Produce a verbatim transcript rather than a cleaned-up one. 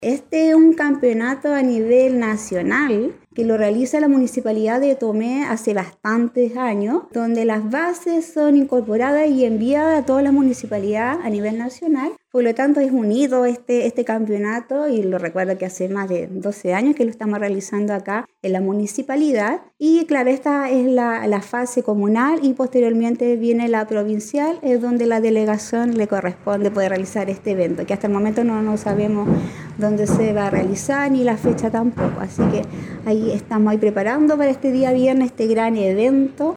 Este es un campeonato a nivel nacional que lo realiza la Municipalidad de Tomé hace bastantes años, donde las bases son incorporadas y enviadas a todas las municipalidades a nivel nacional. Por lo tanto, es unido este, este campeonato y lo recuerdo que hace más de doce años que lo estamos realizando acá en la municipalidad. Y claro, esta es la, la fase comunal y posteriormente viene la provincial, es donde la delegación le corresponde poder realizar este evento, que hasta el momento no, no sabemos dónde se va a realizar ni la fecha tampoco. Así que ahí estamos ahí preparando para este día viernes este gran evento